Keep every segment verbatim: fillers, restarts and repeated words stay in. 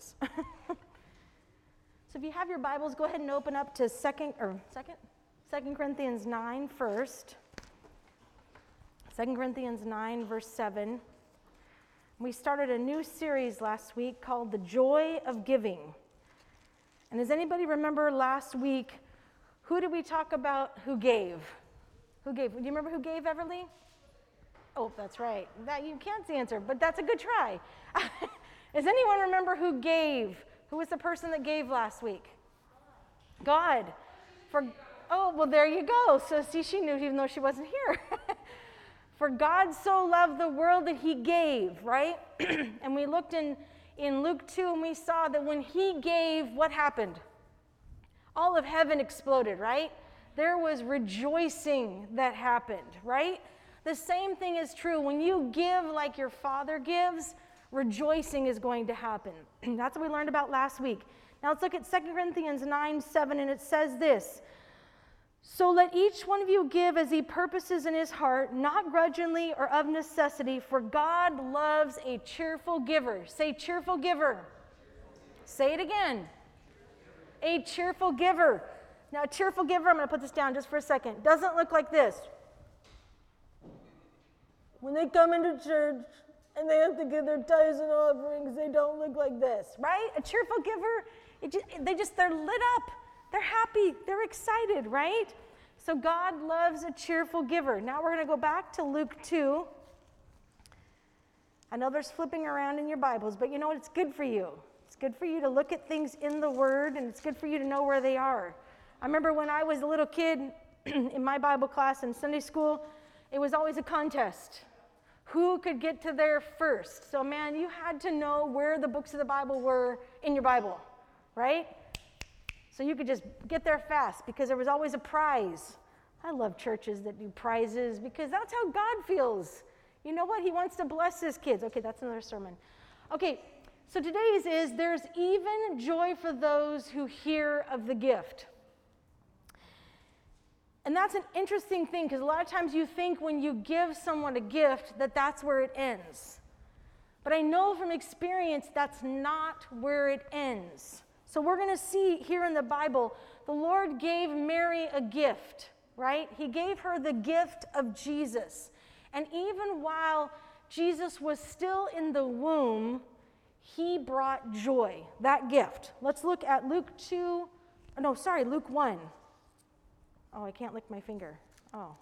Corinthians. So if you have your Bibles, go ahead and open up to second or second, Second Corinthians nine first. Second Corinthians nine, verse seven. We started a new series last week called The Joy of Giving. And does anybody remember last week, who did we talk about who gave? Who gave? Do you remember who gave, Everly? Oh, that's right. That you can't answer, but that's a good try. Does anyone remember who gave? Who was the person that gave last week? God. For oh, well, there you go. So see, she knew even though she wasn't here. For God so loved the world that he gave, right? And we looked in, in Luke two and we saw that when he gave, what happened? All of heaven exploded, right? There was rejoicing that happened, right? The same thing is true. When you give like your Father gives, rejoicing is going to happen. That's what we learned about last week. Now let's look at Second Corinthians nine seven, and it says this. So let each one of you give as he purposes in his heart, not grudgingly or of necessity, for God loves a cheerful giver. Say cheerful giver. Say it again. A cheerful giver. Now a cheerful giver, I'm going to put this down just for a second, doesn't look like this. When they come into church and they have to give their tithes and offerings, they don't look like this, right? A cheerful giver, it just, they just, they're lit up. They're happy. They're excited, right? So God loves a cheerful giver. Now we're going to go back to Luke two. I know there's flipping around in your Bibles, but you know what? It's good for you. It's good for you to look at things in the Word, and it's good for you to know where they are. I remember when I was a little kid in my Bible class in Sunday school, it was always a contest. Who could get to there first? So, man, you had to know where the books of the Bible were in your Bible, right? So you could just get there fast because there was always a prize. I love churches that do prizes because that's how God feels. You know what? He wants to bless his kids. Okay, that's another sermon. Okay, so today's is there's even joy for those who hear of the gift. And that's an interesting thing because a lot of times you think when you give someone a gift that that's where it ends. But I know from experience that's not where it ends. So we're going to see here in the Bible, the Lord gave Mary a gift, right? He gave her the gift of Jesus. And even while Jesus was still in the womb, he brought joy, that gift. Let's look at Luke two, no, sorry, Luke one. Oh, I can't lick my finger. Oh.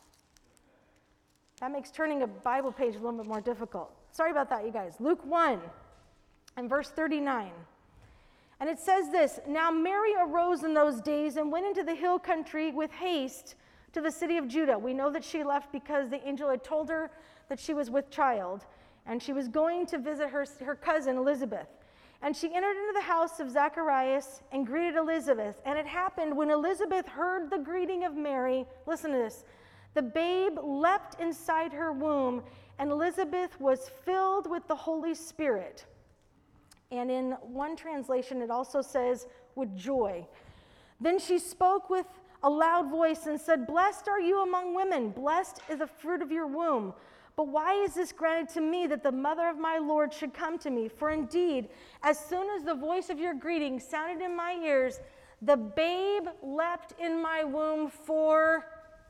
That makes turning a Bible page a little bit more difficult. Sorry about that, you guys. Luke one and verse thirty-nine. And it says this, Now Mary arose in those days and went into the hill country with haste to the city of Judah. We know that she left because the angel had told her that she was with child, and she was going to visit her, her cousin Elizabeth. And she entered into the house of Zacharias and greeted Elizabeth. And it happened when Elizabeth heard the greeting of Mary, listen to this, the babe leapt inside her womb, and Elizabeth was filled with the Holy Spirit. And in one translation, it also says, with joy. Then she spoke with a loud voice and said, Blessed are you among women, blessed is the fruit of your womb. But why is this granted to me that the mother of my Lord should come to me? For indeed, as soon as the voice of your greeting sounded in my ears, the babe leapt in my womb for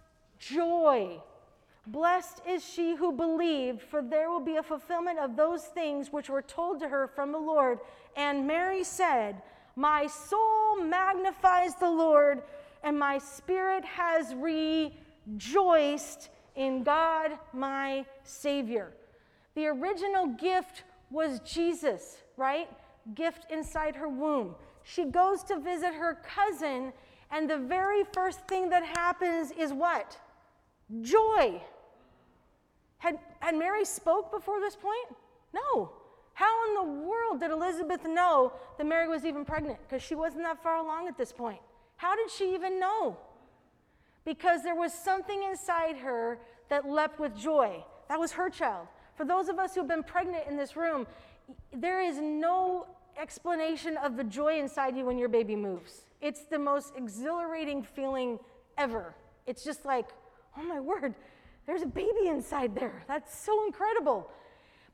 joy. Blessed is she who believed, for there will be a fulfillment of those things which were told to her from the Lord. And Mary said, My soul magnifies the Lord, and my spirit has rejoiced in God my Savior. The original gift was Jesus, right? Gift inside her womb. She goes to visit her cousin, and the very first thing that happens is what? Joy. Had, had Mary spoke before this point? No. How in the world did Elizabeth know that Mary was even pregnant? Because she wasn't that far along at this point. How did she even know? Because there was something inside her that leapt with joy. That was her child. For those of us who've been pregnant in this room, there is no explanation of the joy inside you when your baby moves. It's the most exhilarating feeling ever. It's just like, oh my word, there's a baby inside there. That's so incredible.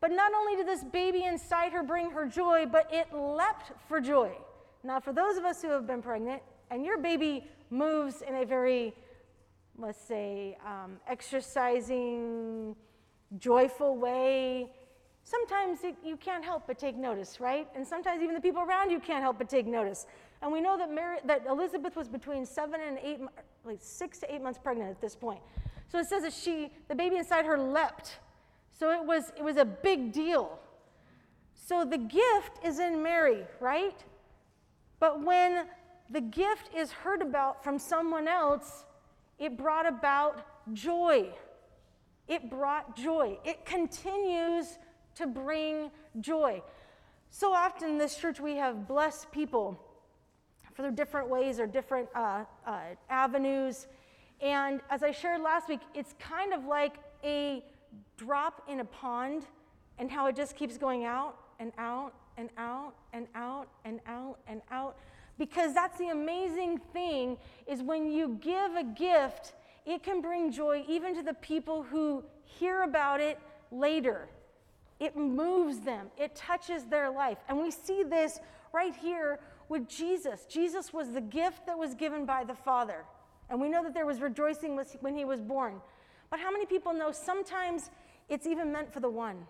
But not only did this baby inside her bring her joy, but it leapt for joy. Now, for those of us who have been pregnant, and your baby moves in a very, let's say, um, exercising, joyful way, sometimes it, you can't help but take notice, right? And sometimes even the people around you can't help but take notice. And we know that Mary, that Elizabeth was between seven and eight, like six to eight months pregnant at this point. So it says that she, the baby inside her leapt. So it was, it was a big deal. So the gift is in Mary, right? But when the gift is heard about from someone else, it brought about joy. It brought joy. It continues to bring joy. So often in this church we have blessed people for their different ways or different uh, uh, avenues. And as I shared last week, it's kind of like a drop in a pond and how it just keeps going out and out and out and out and out and out. Because that's the amazing thing, is when you give a gift, it can bring joy even to the people who hear about it later. It moves them. It touches their life. And we see this right here with Jesus. Jesus was the gift that was given by the Father. And we know that there was rejoicing when he was born. But how many people know sometimes it's even meant for the one?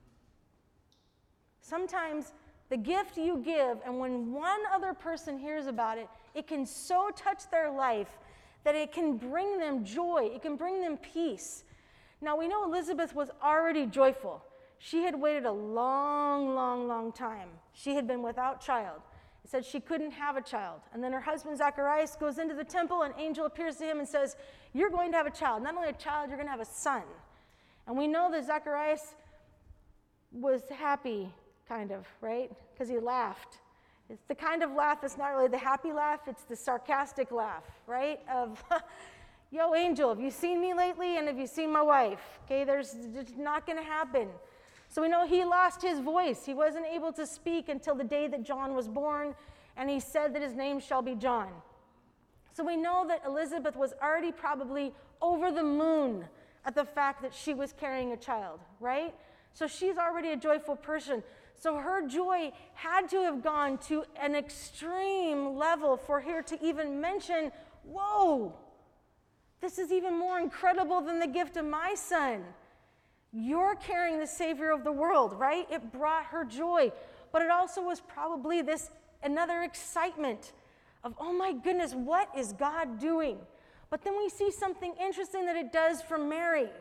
Sometimes the gift you give, and when one other person hears about it, it can so touch their life that it can bring them joy. It can bring them peace. Now, we know Elizabeth was already joyful. She had waited a long, long, long time. She had been without child. It said she couldn't have a child. And then her husband, Zacharias, goes into the temple, an angel appears to him and says, you're going to have a child. Not only a child, you're going to have a son. And we know that Zacharias was happy, kind of, right? Because he laughed. It's the kind of laugh that's not really the happy laugh, it's the sarcastic laugh, right? Of, yo, angel, have you seen me lately? And have you seen my wife? Okay, there's it's not going to happen. So we know he lost his voice. He wasn't able to speak until the day that John was born, and he said that his name shall be John. So we know that Elizabeth was already probably over the moon at the fact that she was carrying a child, right? So she's already a joyful person. So her joy had to have gone to an extreme level for her to even mention, whoa, this is even more incredible than the gift of my son. You're carrying the Savior of the world, right? It brought her joy. But it also was probably this another excitement of, oh my goodness, what is God doing? But then we see something interesting that it does for Mary.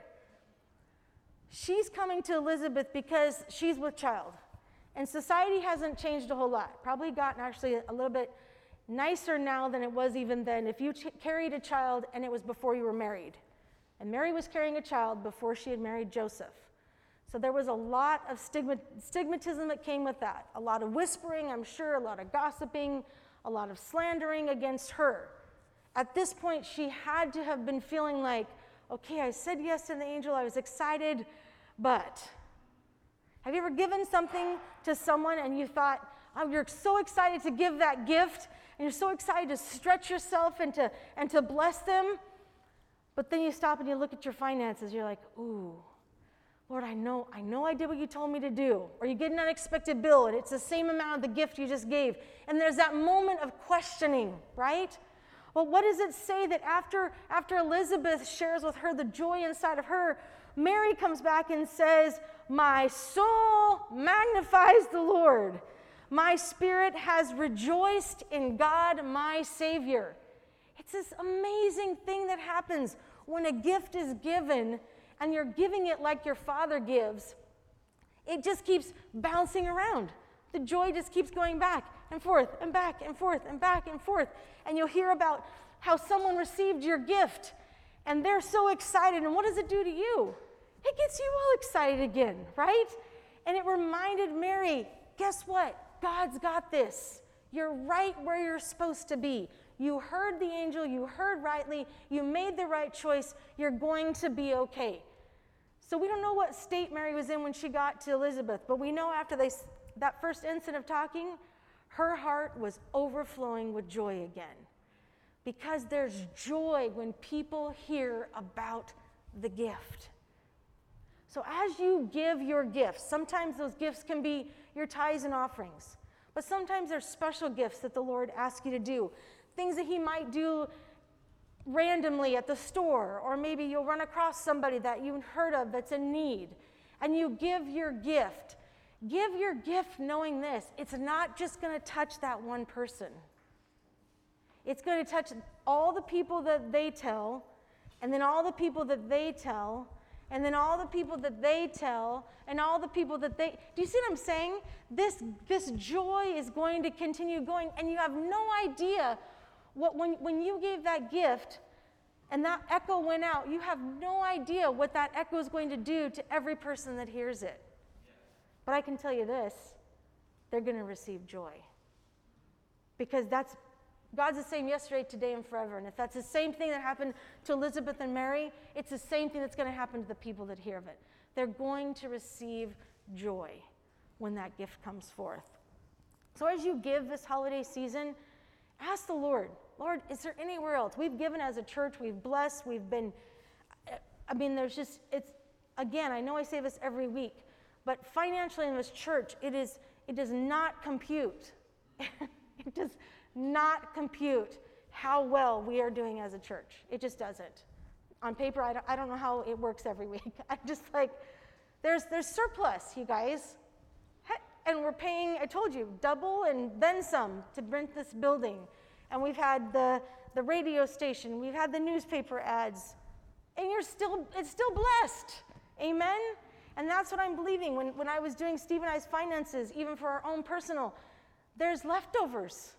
She's coming to Elizabeth because she's with child. And society hasn't changed a whole lot. Probably gotten actually a little bit nicer now than it was even then. If you ch- carried a child and it was before you were married. And Mary was carrying a child before she had married Joseph. So there was a lot of stigma, stigmatism that came with that. A lot of whispering, I'm sure, a lot of gossiping, a lot of slandering against her. At this point, she had to have been feeling like, okay, I said yes to the angel, I was excited, but... Have you ever given something to someone and you thought, oh, you're so excited to give that gift, and you're so excited to stretch yourself and to, and to bless them, but then you stop and you look at your finances, you're like, ooh, Lord, I know, I know I did what you told me to do. Or you get an unexpected bill and it's the same amount of the gift you just gave. And there's that moment of questioning, right? Well, what does it say that after, after Elizabeth shares with her the joy inside of her, Mary comes back and says, my soul magnifies the Lord. My spirit has rejoiced in God, my Savior. It's this amazing thing that happens when a gift is given and you're giving it like your Father gives. It just keeps bouncing around. The joy just keeps going back and forth and back and forth and back and forth. And you'll hear about how someone received your gift and they're so excited. And what does it do to you? It gets you all excited again, right? And it reminded Mary, guess what? God's got this. You're right where you're supposed to be. You heard the angel, you heard rightly, you made the right choice, you're going to be okay. So we don't know what state Mary was in when she got to Elizabeth, but we know after they, that first instant of talking, her heart was overflowing with joy again. Because there's joy when people hear about the gift. So as you give your gifts, sometimes those gifts can be your tithes and offerings, but sometimes there's special gifts that the Lord asks you to do, things that he might do randomly at the store, or maybe you'll run across somebody that you've heard of that's in need, and you give your gift. Give your gift knowing this, it's not just going to touch that one person. It's going to touch all the people that they tell, and then all the people that they tell, and then all the people that they tell, and all the people that they... Do you see what I'm saying? This, this joy is going to continue going, and you have no idea what when, when you gave that gift and that echo went out, you have no idea what that echo is going to do to every person that hears it. But I can tell you this, they're going to receive joy. Because that's God's the same yesterday, today, and forever. And if that's the same thing that happened to Elizabeth and Mary, it's the same thing that's going to happen to the people that hear of it. They're going to receive joy when that gift comes forth. So as you give this holiday season, ask the Lord, Lord, is there anywhere else? We've given as a church, we've blessed, we've been, I mean, there's just, it's, again, I know I say this every week, but financially in this church, it is, it does not compute. It does not compute how well we are doing as a church. It just doesn't. On paper, I don't, I don't know how it works every week. I'm just like, there's there's surplus, you guys. And we're paying, I told you, double and then some to rent this building. And we've had the, the radio station, we've had the newspaper ads. And you're still, it's still blessed. Amen? And that's what I'm believing. When, when I was doing Steve and I's finances, even for our own personal, there's leftovers.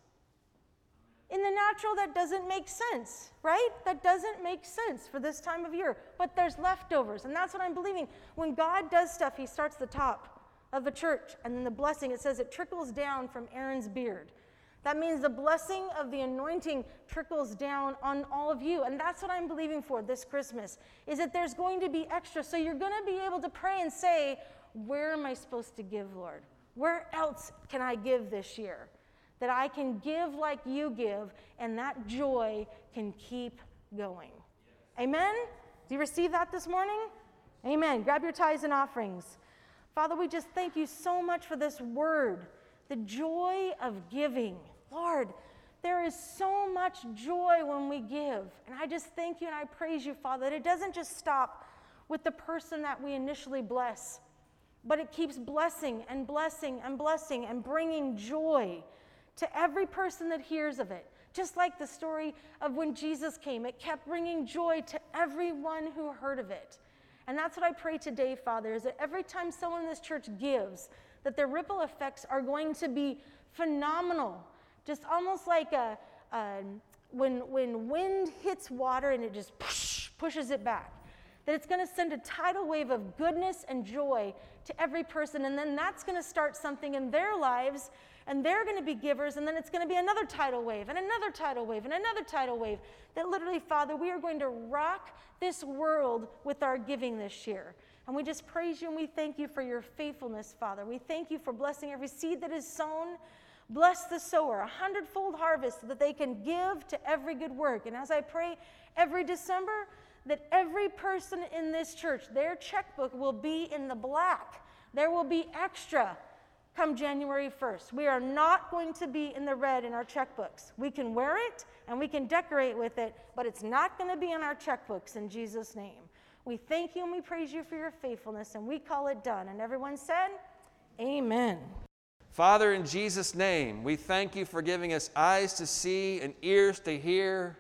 In the natural, that doesn't make sense, right? That doesn't make sense for this time of year. But there's leftovers, and that's what I'm believing. When God does stuff, he starts the top of the church, and then the blessing, it says it trickles down from Aaron's beard. That means the blessing of the anointing trickles down on all of you, and that's what I'm believing for this Christmas, is that there's going to be extra, so you're going to be able to pray and say, where am I supposed to give, Lord? Where else can I give this year? That I can give like you give, and that joy can keep going. Amen? Do you receive that this morning? Amen. Grab your tithes and offerings. Father, we just thank you so much for this word, the joy of giving. Lord, there is so much joy when we give. And I just thank you and I praise you, Father, that it doesn't just stop with the person that we initially bless, but it keeps blessing and blessing and blessing and bringing joy to every person that hears of it. Just like the story of when Jesus came, it kept bringing joy to everyone who heard of it. And that's what I pray today, Father, is that every time someone in this church gives, that the ripple effects are going to be phenomenal. Just almost like a, a when, when wind hits water and it just push, pushes it back. That it's going to send a tidal wave of goodness and joy to every person, and then that's going to start something in their lives, and they're going to be givers, and then it's going to be another tidal wave, and another tidal wave, and another tidal wave. That literally, Father, we are going to rock this world with our giving this year. And we just praise you, and we thank you for your faithfulness, Father. We thank you for blessing every seed that is sown. Bless the sower, a hundredfold harvest, so that they can give to every good work. And as I pray every December, that every person in this church, their checkbook will be in the black. There will be extra come January first. We are not going to be in the red in our checkbooks. We can wear it and we can decorate with it, but it's not going to be in our checkbooks in Jesus' name. We thank you and we praise you for your faithfulness, and we call it done. And everyone said, amen. Father, in Jesus' name, we thank you for giving us eyes to see and ears to hear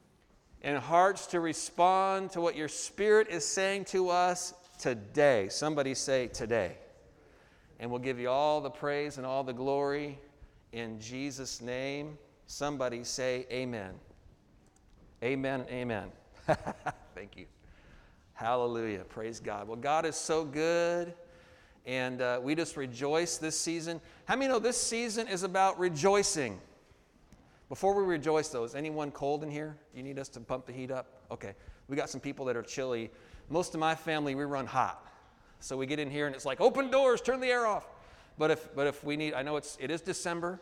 and hearts to respond to what your Spirit is saying to us today. Somebody say today. And we'll give you all the praise and all the glory in Jesus' name. Somebody say amen. Amen, amen. Thank you. Hallelujah. Praise God. Well, God is so good, and uh, we just rejoice this season. How many know this season is about rejoicing? Before we rejoice, though, is anyone cold in here? You need us to pump the heat up? Okay. We got some people that are chilly. Most of my family, we run hot. So we get in here and it's like, open doors, turn the air off. But if but if we need, I know it's it is December.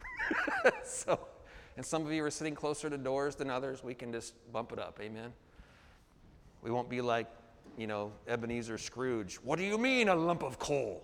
So, and some of you are sitting closer to doors than others, we can just bump it up. Amen. We won't be like you know, Ebenezer Scrooge. What do you mean a lump of coal?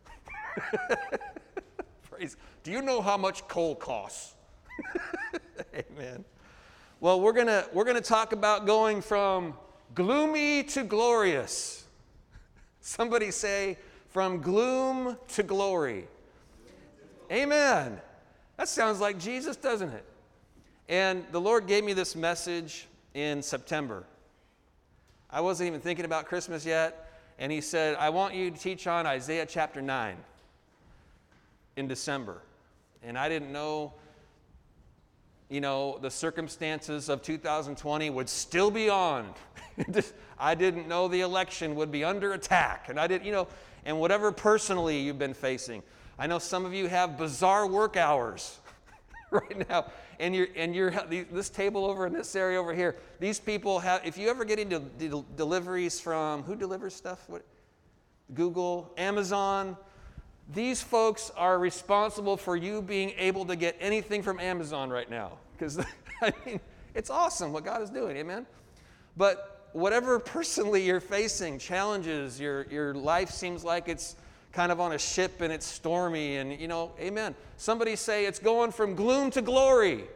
Praise. Do you know how much coal costs? Amen. Well, we're gonna we're gonna talk about going from gloomy to glorious. Somebody say, from gloom to glory. Amen. That sounds like Jesus, doesn't it? And the Lord gave me this message in September. I wasn't even thinking about Christmas yet, and he said, I want you to teach on Isaiah chapter nine in December. And I didn't know, you know, the circumstances of two thousand twenty would still be on. I didn't know the election would be under attack. And I didn't, you know, and whatever personally you've been facing. I know some of you have bizarre work hours right now. And you're, and you're, this table over in this area over here, these people have, if you ever get into de- deliveries from, who delivers stuff? What? Google, Amazon. These folks are responsible for you being able to get anything from Amazon right now. Because, I mean, it's awesome what God is doing, amen? But whatever personally you're facing, challenges, your, your life seems like it's kind of on a ship and it's stormy and, you know, amen. Somebody say it's going from gloom to glory.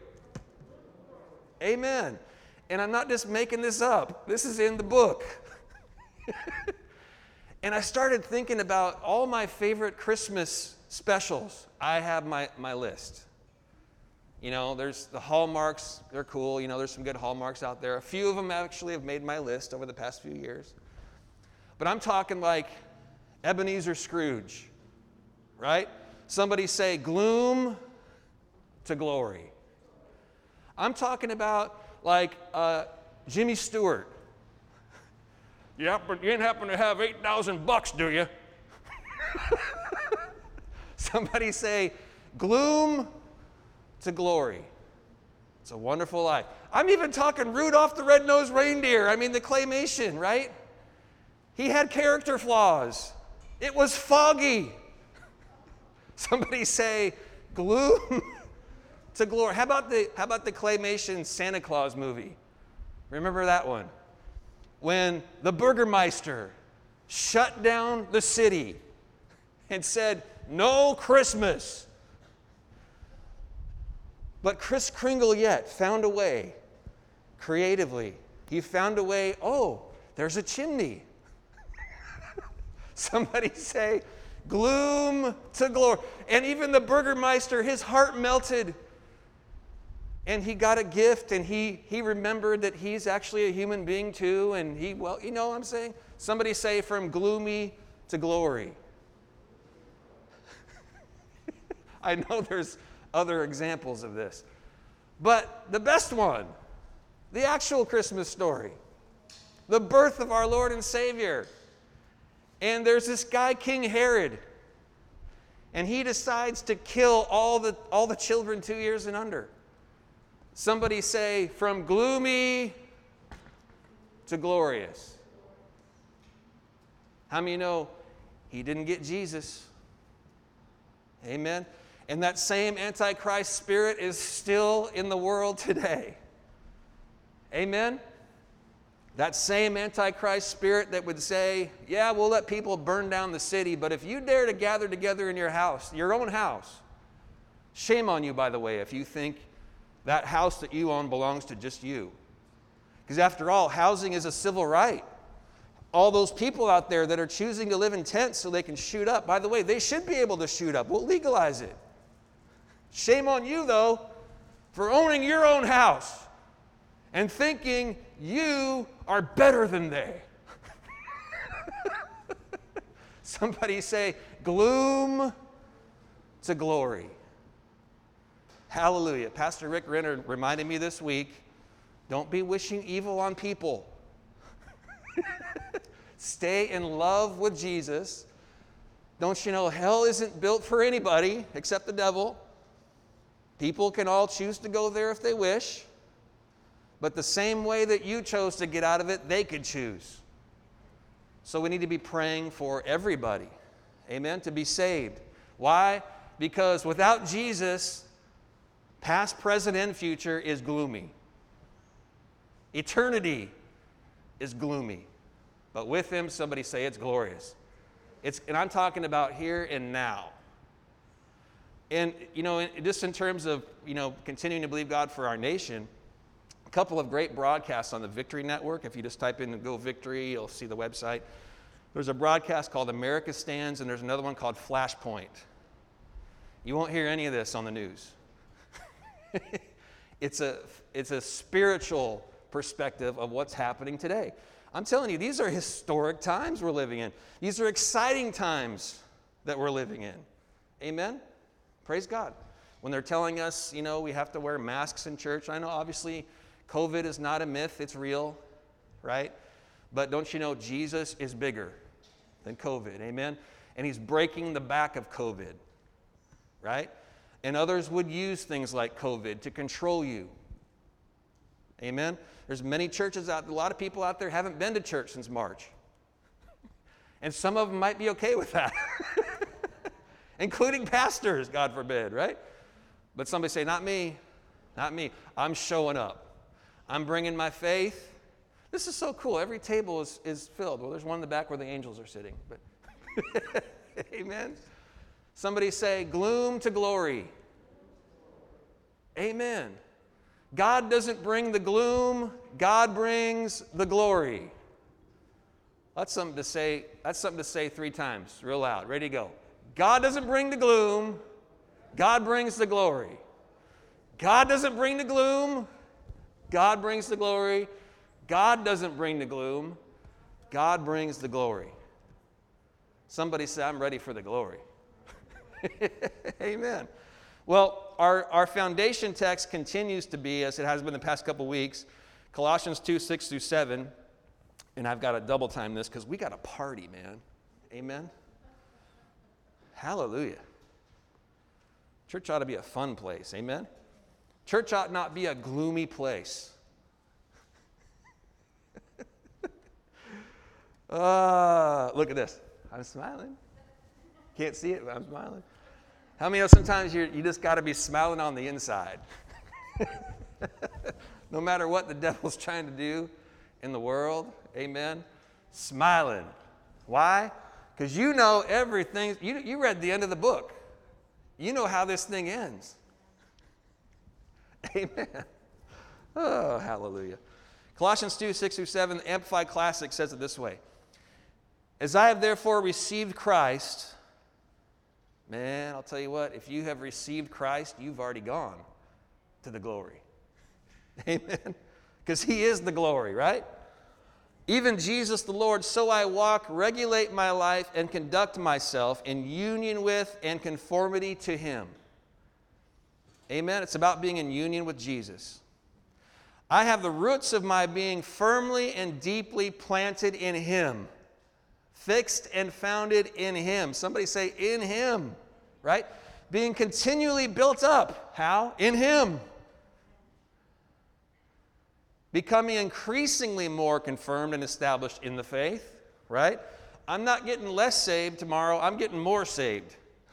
Amen. And I'm not just making this up. This is in the book. And I started thinking about all my favorite Christmas specials. I have my, my list. You know, there's the Hallmarks. They're cool. You know, there's some good Hallmarks out there. A few of them actually have made my list over the past few years. But I'm talking like Ebenezer Scrooge, right? Somebody say gloom to glory. I'm talking about like uh, Jimmy Stewart. Yeah, but you ain't happen to have eight thousand bucks, do you? Somebody say gloom to glory. It's a wonderful life. I'm even talking Rudolph the Red-Nosed Reindeer. I mean the claymation, right? He had character flaws. It was foggy. Somebody say gloom to glory. How about the how about the claymation Santa Claus movie? Remember that one? When the Burgermeister shut down the city and said, "No Christmas." But Kris Kringle yet found a way, creatively. He found a way, oh, there's a chimney. Somebody say, gloom to glory. And even the Burgermeister, his heart melted. And he got a gift, and he, he remembered that he's actually a human being too. And he, well, you know what I'm saying? Somebody say, from gloomy to glory. I know there's other examples of this. But the best one, the actual Christmas story, the birth of our Lord and Savior. And there's this guy, King Herod, and he decides to kill all the, all the children two years and under. Somebody say, from gloomy to glorious. How many know he didn't get Jesus? Amen. And that same Antichrist spirit is still in the world today. Amen. That same Antichrist spirit that would say, yeah, we'll let people burn down the city, but if you dare to gather together in your house, your own house, shame on you, by the way, if you think that house that you own belongs to just you. Because after all, housing is a civil right. All those people out there that are choosing to live in tents so they can shoot up, by the way, they should be able to shoot up. We'll legalize it. Shame on you, though, for owning your own house and thinking you are better than they. Somebody say, gloom to glory. Hallelujah. Pastor Rick Renner reminded me this week, don't be wishing evil on people. Stay in love with Jesus. Don't you know hell isn't built for anybody except the devil? People can all choose to go there if they wish. But the same way that you chose to get out of it, they could choose. So we need to be praying for everybody, amen, to be saved. Why? Because without Jesus, past, present, and future is gloomy. Eternity is gloomy. But with him, somebody say it's glorious. It's, and I'm talking about here and now. And, you know, just in terms of, you know, continuing to believe God for our nation, a couple of great broadcasts on the Victory Network. If you just type in Go Victory, you'll see the website. There's a broadcast called America Stands, and there's another one called Flashpoint. You won't hear any of this on the news. It's a, it's a spiritual perspective of what's happening today. I'm telling you, these are historic times we're living in. These are exciting times that we're living in. Amen? Praise God. When they're telling us, you know, we have to wear masks in church, I know obviously COVID is not a myth, it's real, right? But don't you know Jesus is bigger than COVID, amen? And he's breaking the back of COVID, right? And others would use things like COVID to control you. Amen? There's many churches out, a lot of people out there haven't been to church since March. And some of them might be okay with that. Including pastors, God forbid, right? But somebody say, not me, not me. I'm showing up. I'm bringing my faith. This is so cool. Every table is, is filled. Well, there's one in the back where the angels are sitting. But amen? Somebody say, gloom to glory. Amen. God doesn't bring the gloom. God brings the glory. That's something to say. That's something to say three times, real loud. Ready to go. God doesn't bring the gloom. God brings the glory. God doesn't bring the gloom. God brings the glory. God doesn't bring the gloom. God brings the glory. Somebody say, I'm ready for the glory. Amen. Well, our, our foundation text continues to be, as it has been the past couple weeks, Colossians two, six through seven. And I've got to double time this because we got a party, man. Amen. Hallelujah. Church ought to be a fun place. Amen. Church ought not be a gloomy place. uh, look at this. I'm smiling. Can't see it, but I'm smiling. How many know sometimes you're, you just got to be smiling on the inside? No matter what the devil's trying to do in the world, amen? Smiling. Why? Because you know everything. You, you read the end of the book. You know how this thing ends. Amen. Oh, hallelujah. Colossians two, six through seven, the Amplified Classic says it this way. As I have therefore received Christ, man, I'll tell you what, if you have received Christ, you've already gone to the glory. Amen. Because he is the glory, right? Even Jesus the Lord, so I walk, regulate my life, and conduct myself in union with and conformity to him. Amen. It's about being in union with Jesus. I have the roots of my being firmly and deeply planted in him, fixed and founded in him. Somebody say, in him, right? Being continually built up. How? In him. Becoming increasingly more confirmed and established in the faith, right? I'm not getting less saved tomorrow. I'm getting more saved.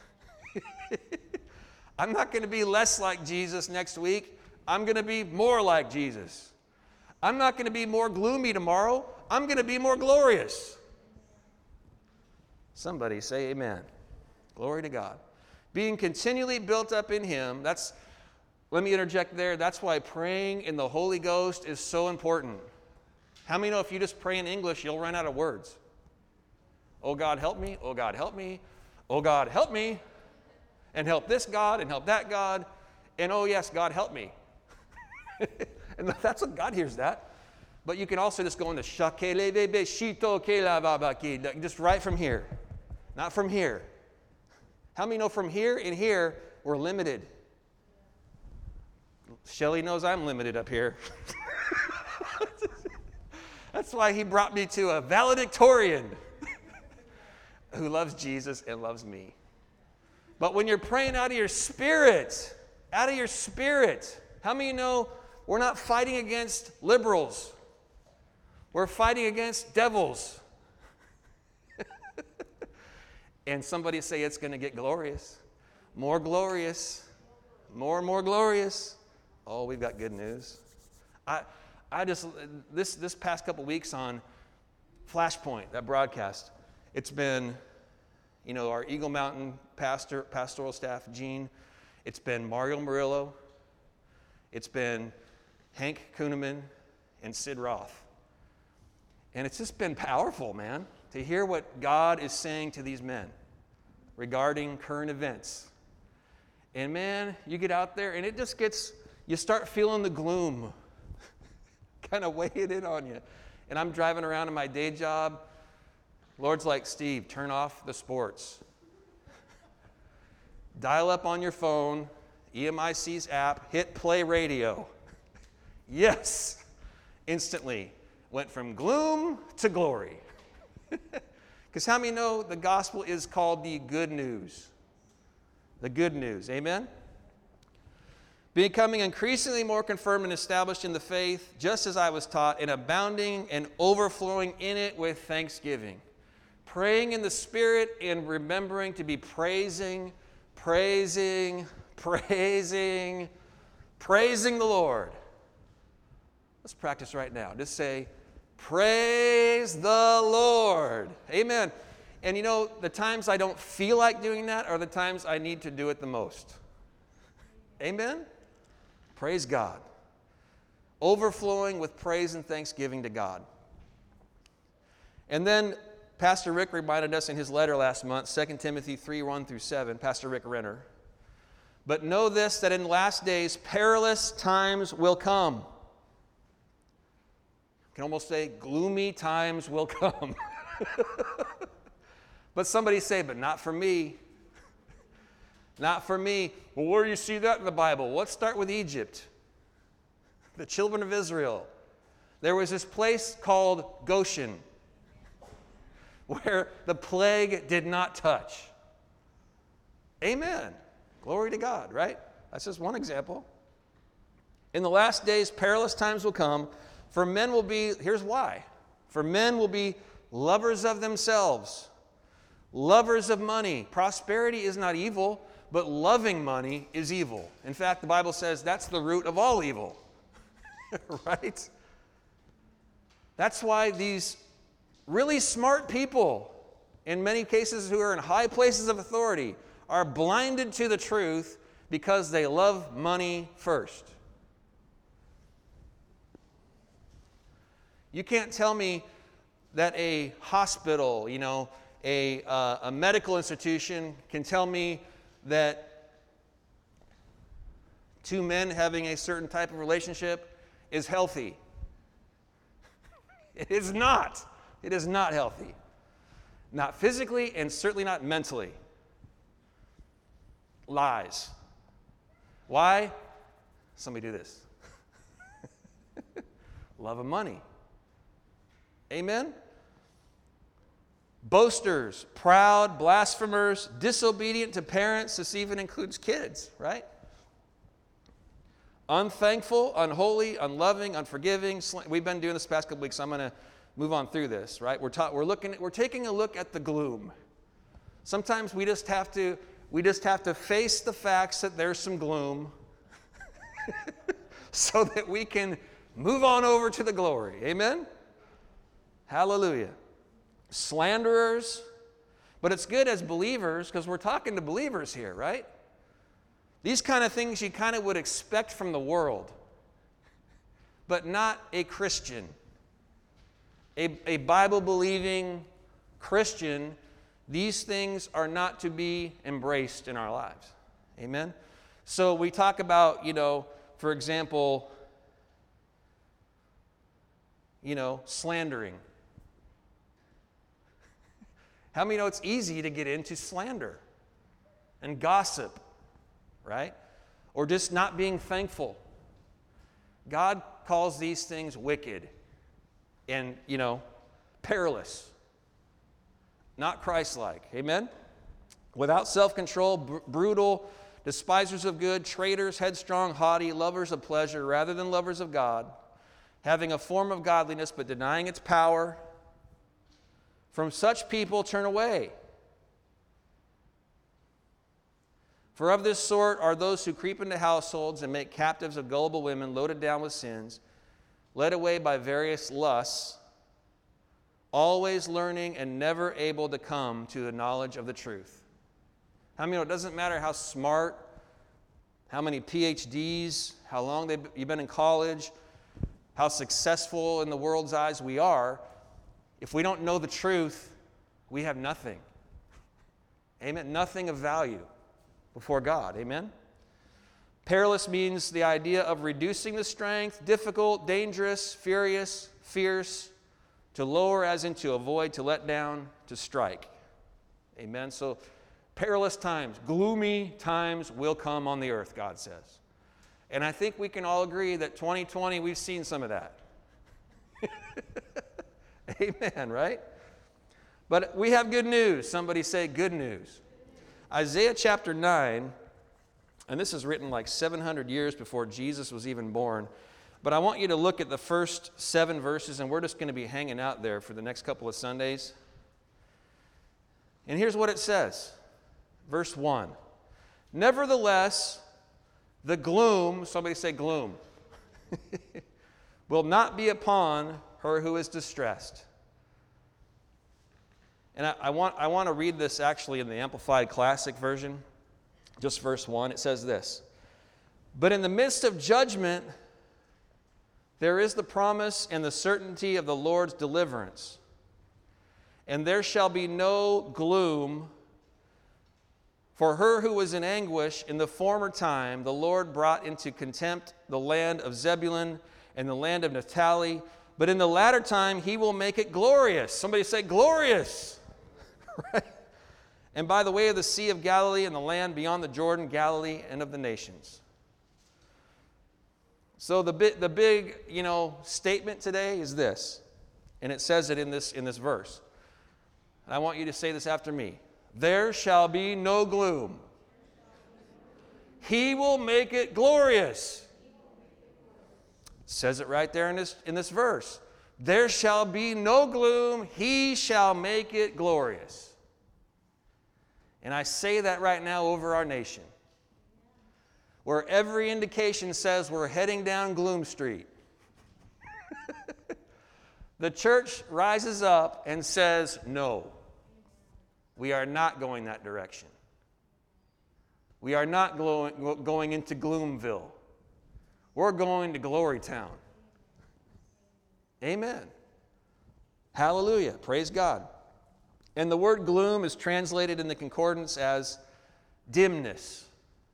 I'm not going to be less like Jesus next week. I'm going to be more like Jesus. I'm not going to be more gloomy tomorrow. I'm going to be more glorious. Somebody say amen. Glory to God. Being continually built up in him, that's, let me interject there, that's why praying in the Holy Ghost is so important. How many know if you just pray in English, you'll run out of words? Oh God, help me. Oh God, help me. Oh God, help me. And help this God and help that God. And oh yes, God, help me. And that's what God hears that. But you can also just go into shakelevebe shito kelavabaki, just right from here. Not from here. How many know from here and here we're limited? Shelly knows I'm limited up here. That's why he brought me to a valedictorian who loves Jesus and loves me. But when you're praying out of your spirit, out of your spirit, how many know we're not fighting against liberals? We're fighting against devils. And somebody say it's going to get glorious. More glorious. More and more glorious. Oh, we've got good news. I I just, this, this past couple weeks on Flashpoint, that broadcast. It's been, you know, our Eagle Mountain pastor, pastoral staff, Gene. It's been Mario Murillo. It's been Hank Kuhneman and Sid Roth. And it's just been powerful, man, to hear what God is saying to these men regarding current events. And man, you get out there and it just gets, you start feeling the gloom kind of weighing in on you. And I'm driving around in my day job. Lord's like, Steve, turn off the sports. Dial up on your phone, E M I C's app, hit play radio. Yes, instantly went from gloom to glory. Because how many know the gospel is called the good news? The good news, amen? Becoming increasingly more confirmed and established in the faith, just as I was taught, and abounding and overflowing in it with thanksgiving. Praying in the Spirit and remembering to be praising, praising, praising, praising the Lord. Let's practice right now. Just say, praise the Lord. Amen. And you know, the times I don't feel like doing that are the times I need to do it the most. Amen? Praise God. Overflowing with praise and thanksgiving to God. And then Pastor Rick reminded us in his letter last month, Second Timothy three, one through seven, Pastor Rick Renner. But know this, that in the last days perilous times will come. You can almost say gloomy times will come. But somebody say, but not for me. Not for me. Well, where do you see that in the Bible? Let's start with Egypt. The children of Israel. There was this place called Goshen, where the plague did not touch. Amen. Glory to God, right? That's just one example. In the last days, perilous times will come, for men will be, here's why. For men will be lovers of themselves, lovers of money. Prosperity is not evil, but loving money is evil. In fact, the Bible says that's the root of all evil. Right? That's why these really smart people, in many cases who are in high places of authority, are blinded to the truth because they love money first. You can't tell me that a hospital, you know, a, uh, a medical institution can tell me that two men having a certain type of relationship is healthy. It is not. It is not healthy. Not physically and certainly not mentally. Lies. Why? Somebody do this. Love of money. Amen? Boasters, proud, blasphemers, disobedient to parents. This even includes kids, right? Unthankful, unholy, unloving, unforgiving. We've been doing this past couple weeks, so I'm going to move on through this, right? We're ta- we're looking at, we're taking a look at the gloom. Sometimes we just have to we just have to face the facts that there's some gloom so that we can move on over to the glory. Amen? Hallelujah. Slanderers. But it's good as believers because we're talking to believers here, right? These kind of things you kind of would expect from the world, but not a Christian. A, a Bible-believing Christian, these things are not to be embraced in our lives. Amen? So we talk about, you know, for example, you know, slandering. How many know it's easy to get into slander and gossip, right? Or just not being thankful. God calls these things wicked and, you know, perilous. Not Christ-like. Amen? Without self-control, br- brutal, despisers of good, traitors, headstrong, haughty, lovers of pleasure rather than lovers of God, having a form of godliness but denying its power. From such people turn away. For of this sort are those who creep into households and make captives of gullible women loaded down with sins, led away by various lusts, always learning and never able to come to the knowledge of the truth. How many know it doesn't matter how smart, how many P H Ds, how long they've, you've been in college, how successful in the world's eyes we are, if we don't know the truth, we have nothing. Amen? Nothing of value before God. Amen? Perilous means the idea of reducing the strength, difficult, dangerous, furious, fierce, to lower as in to avoid, to let down, to strike. Amen? So perilous times, gloomy times will come on the earth, God says. And I think we can all agree that twenty twenty, we've seen some of that. Amen, right? But we have good news. Somebody say good news. Isaiah chapter nine, and this is written like seven hundred years before Jesus was even born. But I want you to look at the first seven verses, and we're just going to be hanging out there for the next couple of Sundays. And here's what it says. Verse one. Nevertheless, the gloom, somebody say gloom, will not be upon her who is distressed. And I, I, want, I want to read this actually in the Amplified Classic version, just verse one. It says this. But in the midst of judgment, there is the promise and the certainty of the Lord's deliverance. And there shall be no gloom for her who was in anguish. In the former time, the Lord brought into contempt the land of Zebulun and the land of Naphtali. But in the latter time, he will make it glorious. Somebody say glorious. Right? And by the way of the Sea of Galilee and the land beyond the Jordan, Galilee and of the nations. So the big, the big, you know, statement today is this, and it says it in this in this verse. And I want you to say this after me. There shall be no gloom. He will make it glorious. It says it right there in this in this verse. There shall be no gloom. He shall make it glorious. And I say that right now over our nation, where every indication says we're heading down Gloom Street. The church rises up and says, no, we are not going that direction. We are not going, going into Gloomville. We're going to Glory Town. Amen. Hallelujah. Praise God. And the word gloom is translated in the concordance as dimness.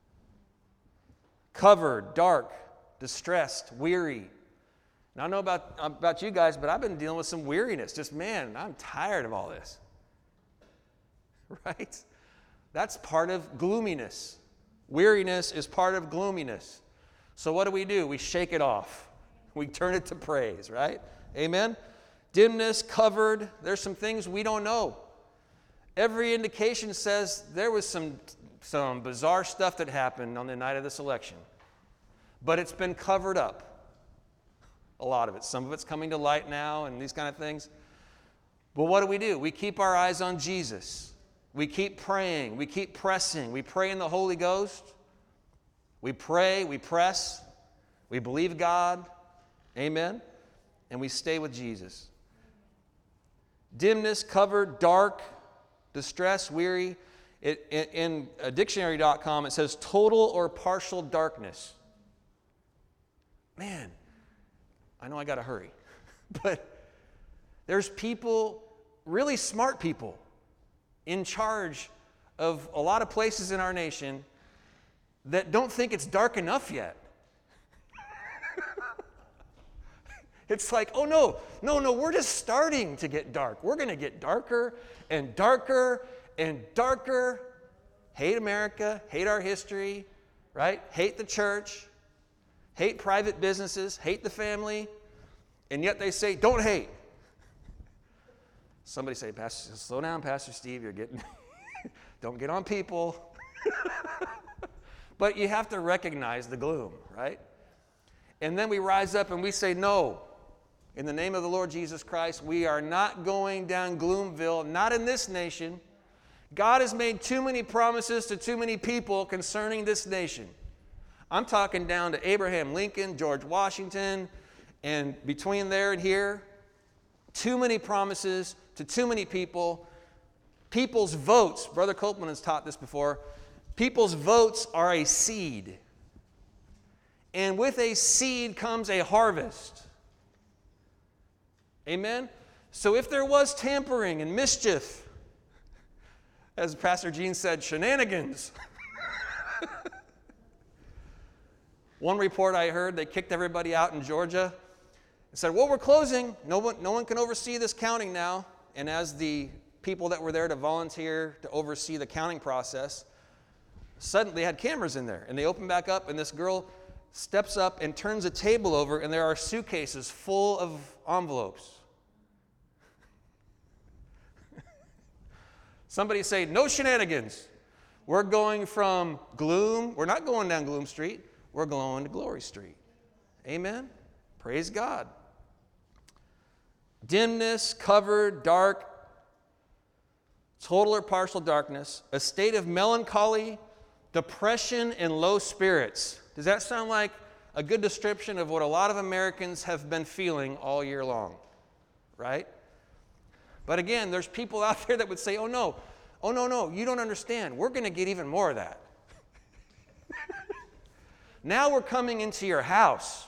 Covered, dark, distressed, weary. Now, I don't know about, about you guys, but I've been dealing with some weariness. Just, man, I'm tired of all this. Right? That's part of gloominess. Weariness is part of gloominess. So what do we do? We shake it off. We turn it to praise, right? Amen? Dimness, covered. There's some things we don't know. Every indication says there was some some bizarre stuff that happened on the night of this election. But it's been covered up. A lot of it. Some of it's coming to light now and these kind of things. But what do we do? We keep our eyes on Jesus. We keep praying. We keep pressing. We pray in the Holy Ghost. We pray. We press. We believe God. Amen. And we stay with Jesus. Dimness, covered, dark, distress, weary. It, in in uh, dictionary dot com, it says total or partial darkness. Man, I know I got to hurry. But there's people, really smart people, in charge of a lot of places in our nation that don't think it's dark enough yet. It's like, oh no, no, no, we're just starting to get dark. We're going to get darker and darker and darker. Hate America, hate our history, right? Hate the church, hate private businesses, hate the family, and yet they say, don't hate. Somebody say, Pastor, slow down, Pastor Steve, you're getting, don't get on people. But you have to recognize the gloom, right? And then we rise up and we say, no. In the name of the Lord Jesus Christ, we are not going down Gloomville, not in this nation. God has made too many promises to too many people concerning this nation. I'm talking down to Abraham Lincoln, George Washington, and between there and here, too many promises to too many people. People's votes, Brother Copeland has taught this before, people's votes are a seed. And with a seed comes a harvest. Amen? So if there was tampering and mischief, as Pastor Gene said, shenanigans. One report I heard, they kicked everybody out in Georgia and said, well, we're closing. No one, no one can oversee this counting now. And as the people that were there to volunteer to oversee the counting process, suddenly they had cameras in there. And they open back up, and this girl steps up and turns a table over, and there are suitcases full of envelopes. Somebody say, no shenanigans. We're going from gloom. We're not going down Gloom Street. We're going to Glory Street. Amen? Praise God. Dimness, covered, dark, total or partial darkness, a state of melancholy, depression, and low spirits. Does that sound like a good description of what a lot of Americans have been feeling all year long? Right? But again, there's people out there that would say, oh no, oh no, no, you don't understand. We're going to get even more of that. Now we're coming into your house.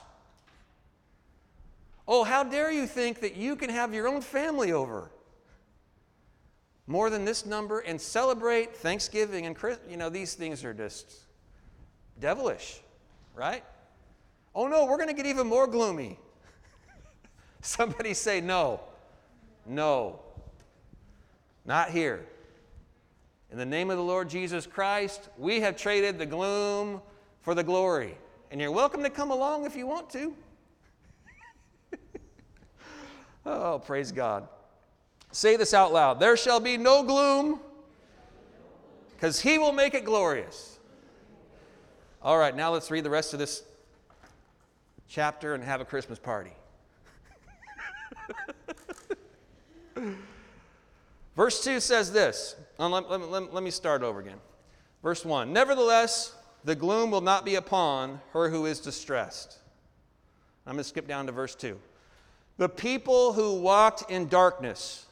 Oh, how dare you think that you can have your own family over more than this number and celebrate Thanksgiving and Christmas? You know, these things are just devilish, right? Oh no, we're going to get even more gloomy. Somebody say no. No. Not here. In the name of the Lord Jesus Christ, we have traded the gloom for the glory. And you're welcome to come along if you want to. Oh, praise God. Say this out loud. There shall be no gloom, because he will make it glorious. All right, now let's read the rest of this chapter and have a Christmas party. Verse two says this. Um, let, let, let, let me start over again. Verse one. Nevertheless, the gloom will not be upon her who is distressed. I'm going to skip down to verse two. The people who walked in darkness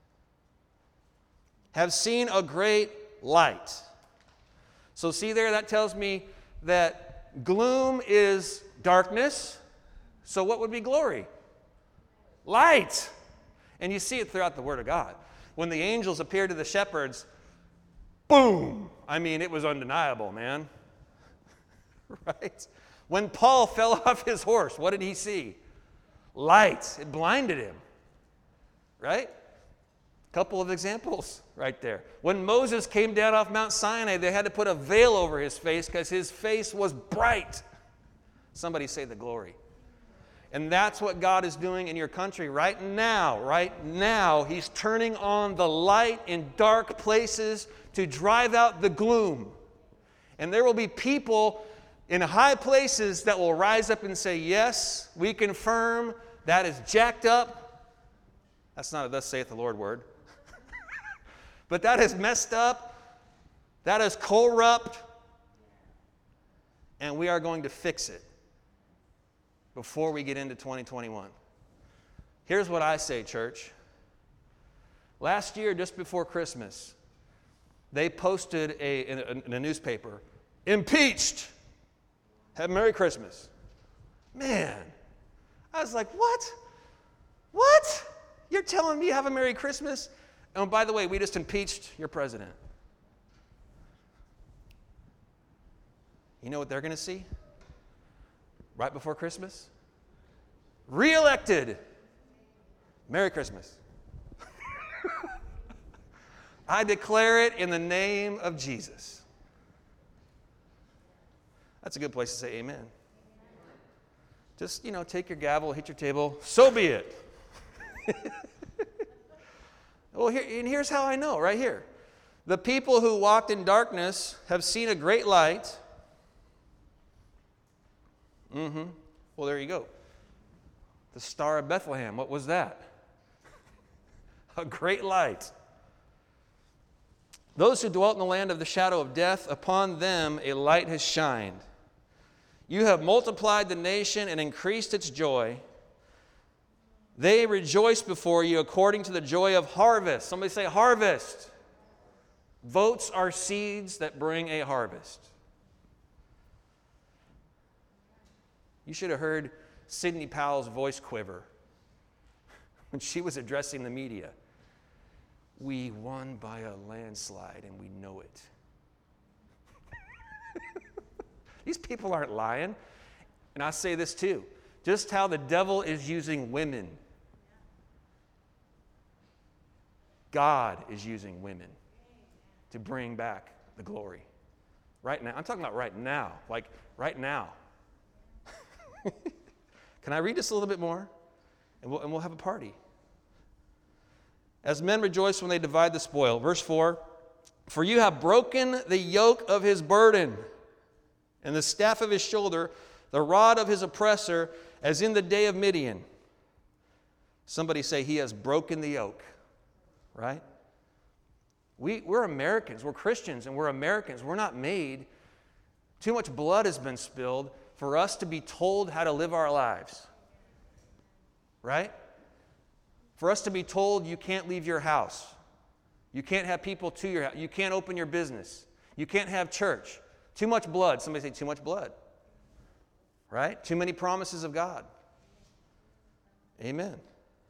have seen a great light. So see there, that tells me that gloom is darkness. So what would be glory? Light. And you see it throughout the Word of God. When the angels appeared to the shepherds, boom! I mean, it was undeniable, man. Right? When Paul fell off his horse, what did he see? Light. It blinded him. Right? Couple of examples right there. When Moses came down off Mount Sinai, they had to put a veil over his face because his face was bright. Somebody say the glory. And that's what God is doing in your country right now. Right now, he's turning on the light in dark places to drive out the gloom. And there will be people in high places that will rise up and say, yes, we confirm that is jacked up. That's not a thus saith the Lord word. But that is messed up. That is corrupt. And we are going to fix it before we get into twenty twenty-one. Here's what I say, church. Last year, just before Christmas, they posted a, in, a, in a newspaper, impeached. Have a Merry Christmas. Man, I was like, what? What? You're telling me have a Merry Christmas? And by the way, we just impeached your president. You know what they're going to see? Right before Christmas? Re-elected. Merry Christmas. I declare it in the name of Jesus. That's a good place to say amen. Just, you know, take your gavel, hit your table. So be it. Well, here, and here's how I know, right here. The people who walked in darkness have seen a great light. Mm-hmm. Well, there you go. The Star of Bethlehem, what was that? A great light. Those who dwelt in the land of the shadow of death, upon them a light has shined. You have multiplied the nation and increased its joy. They rejoice before you according to the joy of harvest. Somebody say harvest. Votes are seeds that bring a harvest. You should have heard Sidney Powell's voice quiver when she was addressing the media. We won by a landslide and we know it. These people aren't lying. And I say this too. Just how the devil is using women, God is using women to bring back the glory. Right now. I'm talking about right now. Like right now. Can I read this a little bit more? And we'll, and we'll have a party. As men rejoice when they divide the spoil. Verse four. For you have broken the yoke of his burden, and the staff of his shoulder, the rod of his oppressor, as in the day of Midian. Somebody say, he has broken the yoke. Right? We, we're Americans. We're Christians, and we're Americans. We're not made. Too much blood has been spilled for us to be told how to live our lives. Right? For us to be told you can't leave your house. You can't have people to your house. You can't open your business. You can't have church. Too much blood. Somebody say too much blood. Right? Too many promises of God. Amen.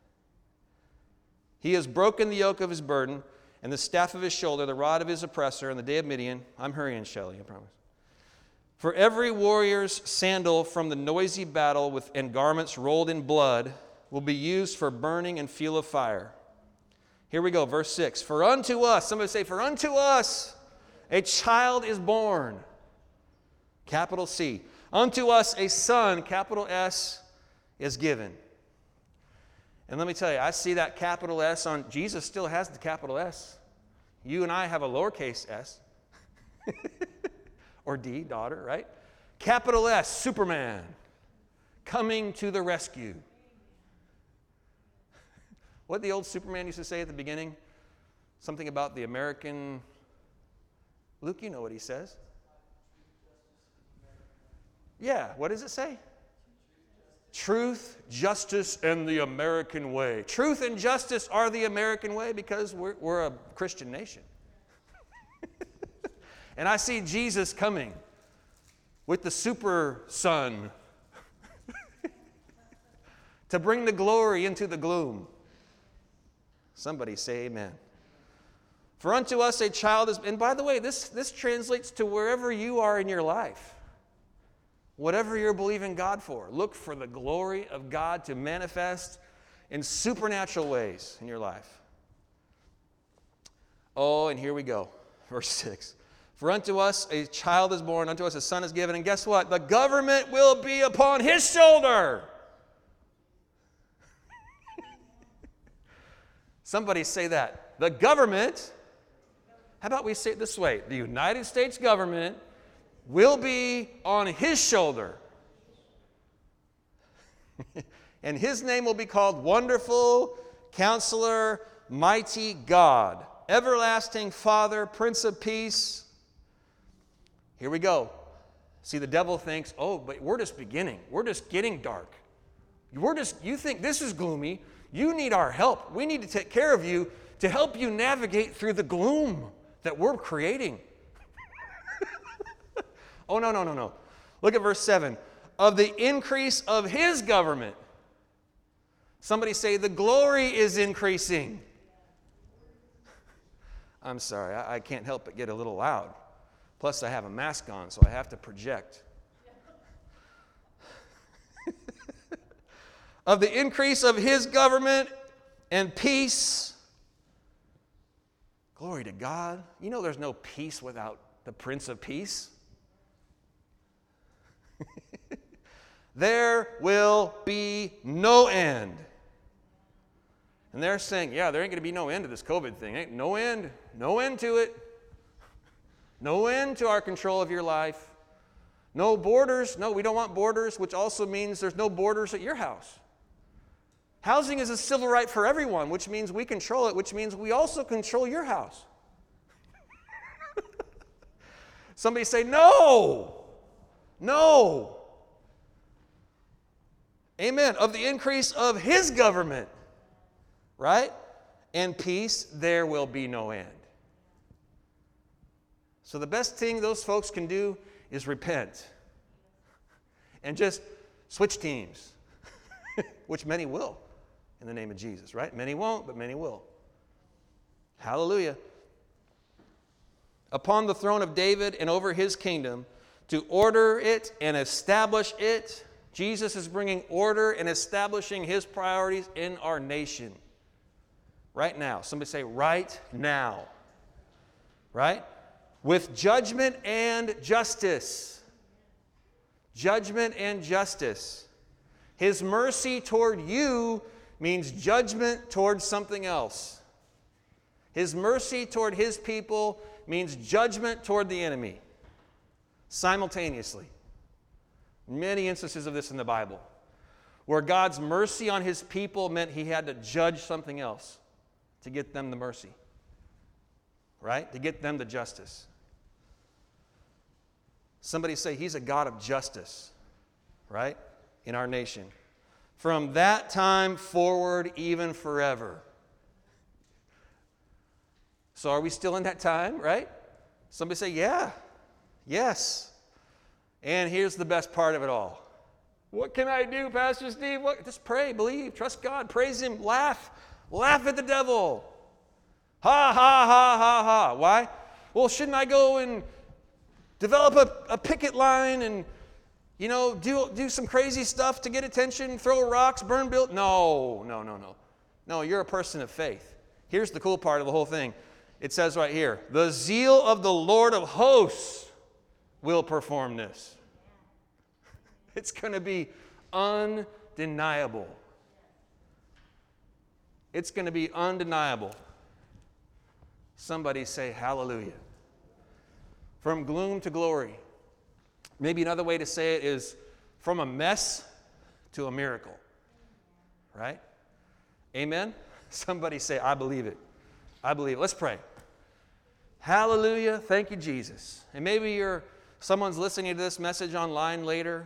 He has broken the yoke of his burden and the staff of his shoulder, the rod of his oppressor in the day of Midian. I'm hurrying, Shelley, I promise. For every warrior's sandal from the noisy battle with, and garments rolled in blood will be used for burning and fuel of fire. Here we go, verse six. For unto us, somebody say, for unto us a child is born. Capital C. Unto us a son, capital S, is given. And let me tell you, I see that capital S on, Jesus still has the capital S. You and I have a lowercase s. Or D, daughter, right? Capital S, Superman, coming to the rescue. What did the old Superman used to say at the beginning? Something about the American... Luke, you know what he says. Yeah, what does it say? Truth, justice, and the American way. Truth and justice are the American way because we're, we're a Christian nation. And I see Jesus coming with the super son to bring the glory into the gloom. Somebody say amen. For unto us a child is... And by the way, this, this translates to wherever you are in your life. Whatever you're believing God for, look for the glory of God to manifest in supernatural ways in your life. Oh, and here we go. Verse six. For unto us a child is born, unto us a son is given, and guess what? The government will be upon his shoulder. Somebody say that. The government, how about we say it this way? The United States government will be on his shoulder. And his name will be called Wonderful, Counselor, Mighty God, Everlasting Father, Prince of Peace. Here we go. See, the devil thinks, oh, but we're just beginning. We're just getting dark. We're just, you think this is gloomy. You need our help. We need to take care of you to help you navigate through the gloom that we're creating. Oh, no, no, no, no. Look at verse seven. Of the increase of his government. Somebody say, the glory is increasing. I'm sorry, I, I can't help but get a little loud. Plus, I have a mask on, so I have to project. Of the increase of his government and peace. Glory to God. You know there's no peace without the Prince of Peace. There will be no end. And they're saying, yeah, there ain't going to be no end to this COVID thing. Ain't no end. No end to it. No end to our control of your life. No borders. No, we don't want borders, which also means there's no borders at your house. Housing is a civil right for everyone, which means we control it, which means we also control your house. Somebody say, no. No. Amen. Of the increase of his government. Right? And peace, there will be no end. So the best thing those folks can do is repent. And just switch teams. Which many will. In the name of Jesus, right? Many won't, but many will. Hallelujah. Upon the throne of David and over his kingdom, to order it and establish it. Jesus is bringing order and establishing his priorities in our nation. Right now. Somebody say, right now. Right? With judgment and justice. Judgment and justice. His mercy toward you means judgment toward something else. His mercy toward his people means judgment toward the enemy. Simultaneously. Many instances of this in the Bible. Where God's mercy on his people meant he had to judge something else to get them the mercy. Right? To get them the justice. Somebody say he's a God of justice. Right? In our nation. From that time forward, even forever. So are we still in that time, right? Somebody say, yeah. Yes. And here's the best part of it all. What can I do, Pastor Steve? What? Just pray, believe, trust God, praise him, laugh. Laugh at the devil. Ha, ha, ha, ha, ha. Why? Well, shouldn't I go and develop a, a picket line and, you know, do, do some crazy stuff to get attention, throw rocks, burn build? No, no, no, no. No, you're a person of faith. Here's the cool part of the whole thing. It says right here, the zeal of the Lord of hosts will perform this. It's going to be undeniable. It's going to be undeniable. Somebody say hallelujah. From gloom to glory. Maybe another way to say it is from a mess to a miracle. Right? Amen? Somebody say, I believe it. I believe it. Let's pray. Hallelujah. Thank you, Jesus. And maybe you're someone's listening to this message online later,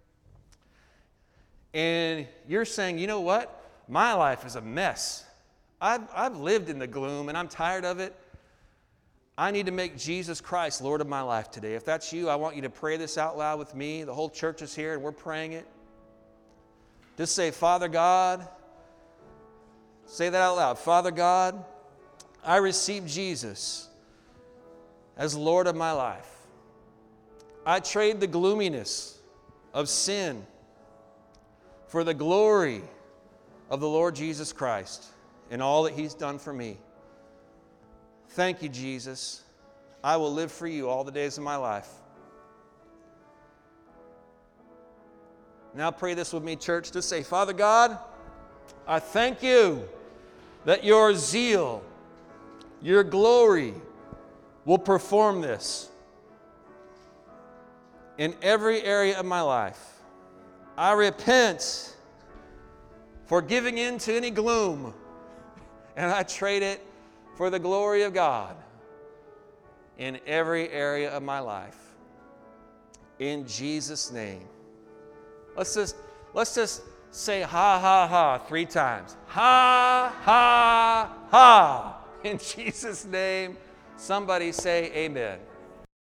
and you're saying, you know what? My life is a mess. I've, I've lived in the gloom, and I'm tired of it. I need to make Jesus Christ Lord of my life today. If that's you, I want you to pray this out loud with me. The whole church is here, and we're praying it. Just say, Father God, say that out loud. Father God, I receive Jesus as Lord of my life. I trade the gloominess of sin for the glory of the Lord Jesus Christ and all that he's done for me. Thank you, Jesus. I will live for you all the days of my life. Now pray this with me, church. Just say, Father God, I thank you that your zeal, your glory will perform this in every area of my life. I repent for giving in to any gloom, and I trade it for the glory of God in every area of my life. In Jesus' name. Let's just, let's just say ha, ha, ha three times. Ha, ha, ha. In Jesus' name. Somebody say amen.